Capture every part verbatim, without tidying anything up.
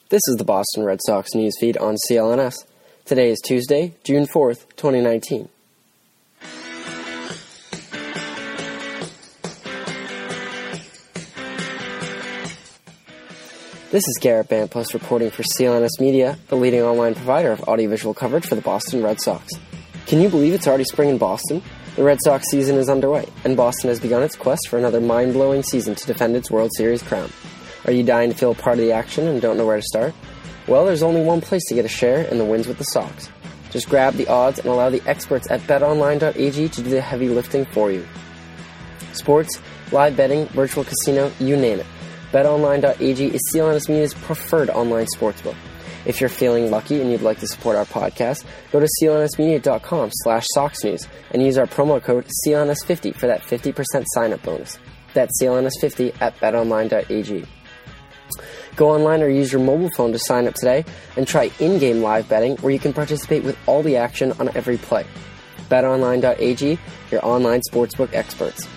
This is the Boston Red Sox news feed on C L N S. Today is Tuesday, June fourth, twenty nineteen. This is Garrett Bampos reporting for C L N S Media, the leading online provider of audiovisual coverage for the Boston Red Sox. Can you believe it's already spring in Boston? The Red Sox season is underway, and Boston has begun its quest for another mind-blowing season to defend its World Series crown. Are you dying to feel part of the action and don't know where to start? Well, there's only one place to get a share in the wins with the Sox. Just grab the odds and allow the experts at bet online dot a g to do the heavy lifting for you. Sports, live betting, virtual casino, you name it. bet online dot a g is C L N S Media's preferred online sportsbook. If you're feeling lucky and you'd like to support our podcast, go to C L N S media dot com slash Sox News and use our promo code C L N S fifty for that fifty percent sign-up bonus. That's C L N S fifty at bet online dot a g. Go online or use your mobile phone to sign up today and try in-game live betting where you can participate with all the action on every play. bet online dot a g, your online sportsbook experts.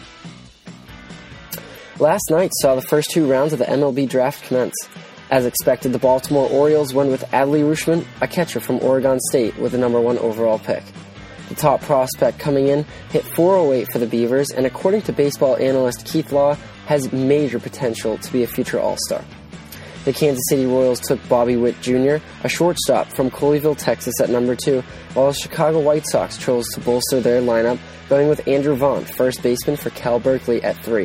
Last night saw the first two rounds of the M L B draft commence. As expected, the Baltimore Orioles went with Adley Rutschman, a catcher from Oregon State, with the number one overall pick. The top prospect coming in hit four oh eight for the Beavers, and according to baseball analyst Keith Law, has major potential to be a future All-Star. The Kansas City Royals took Bobby Witt Junior, a shortstop from Colleyville, Texas, at number two, while the Chicago White Sox chose to bolster their lineup, going with Andrew Vaughn, first baseman for Cal Berkeley, at three.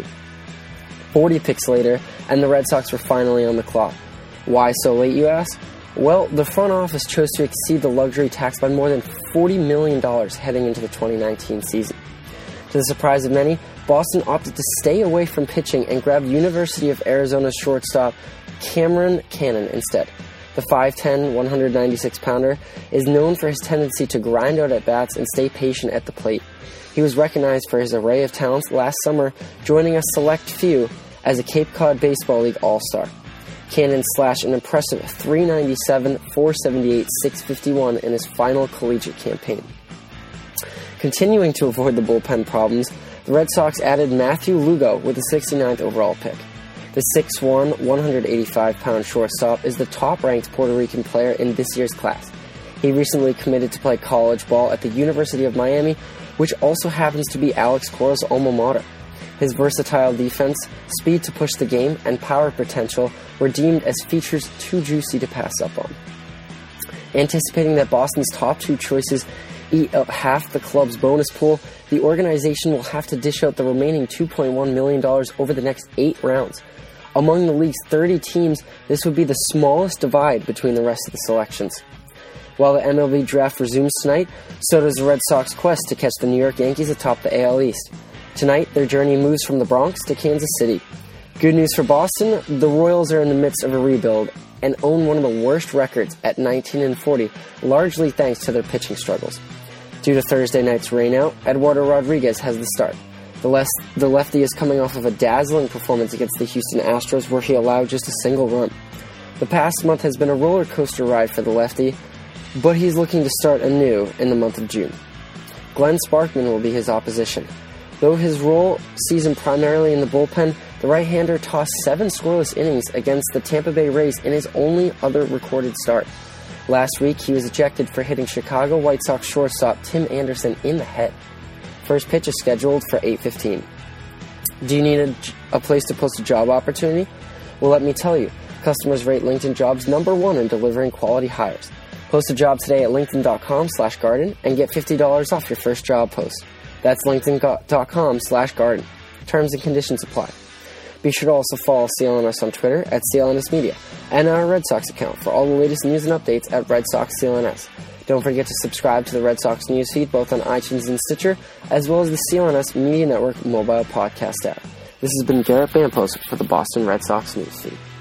forty picks later, and the Red Sox were finally on the clock. Why so late, you ask? Well, the front office chose to exceed the luxury tax by more than forty million dollars heading into the twenty nineteen season. To the surprise of many, Boston opted to stay away from pitching and grabbed University of Arizona shortstop Cameron Cannon instead. The five ten, one ninety-six pounder is known for his tendency to grind out at bats and stay patient at the plate. He was recognized for his array of talents last summer, joining a select few as a Cape Cod Baseball League All-Star. Cannon slashed an impressive three ninety-seven, four seventy-eight, six fifty-one in his final collegiate campaign. Continuing to avoid the bullpen problems, the Red Sox added Matthew Lugo with the sixty-ninth overall pick. The six one, one eighty-five pound shortstop is the top-ranked Puerto Rican player in this year's class. He recently committed to play college ball at the University of Miami, which also happens to be Alex Cora's alma mater. His versatile defense, speed to push the game, and power potential were deemed as features too juicy to pass up on. Anticipating that Boston's top two choices eat up half the club's bonus pool, the organization will have to dish out the remaining two point one million dollars over the next eight rounds. Among the league's thirty teams, this would be the smallest divide between the rest of the selections. While the M L B draft resumes tonight, so does the Red Sox quest to catch the New York Yankees atop the A L East. Tonight, their journey moves from the Bronx to Kansas City. Good news for Boston, the Royals are in the midst of a rebuild and own one of the worst records at nineteen and forty, largely thanks to their pitching struggles. Due to Thursday night's rainout, Eduardo Rodriguez has the start. The, les- the lefty is coming off of a dazzling performance against the Houston Astros, where he allowed just a single run. The past month has been a roller coaster ride for the lefty, but he's looking to start anew in the month of June. Glenn Sparkman will be his opposition. Though his role sees him primarily in the bullpen, the right-hander tossed seven scoreless innings against the Tampa Bay Rays in his only other recorded start. Last week, he was ejected for hitting Chicago White Sox shortstop Tim Anderson in the head. First pitch is scheduled for eight fifteen. Do you need a, a place to post a job opportunity? Well, let me tell you, customers rate LinkedIn Jobs number one in delivering quality hires. Post a job today at linkedin dot com slash garden and get fifty dollars off your first job post. That's linkedin dot com slash garden. Terms and conditions apply. Be sure to also follow C L N S on Twitter at C L N S Media and our Red Sox account for all the latest news and updates at Red Sox C L N S. Don't forget to subscribe to the Red Sox news feed both on iTunes and Stitcher, as well as the C L N S Media Network mobile podcast app. This has been Garrett Bampos for the Boston Red Sox news feed.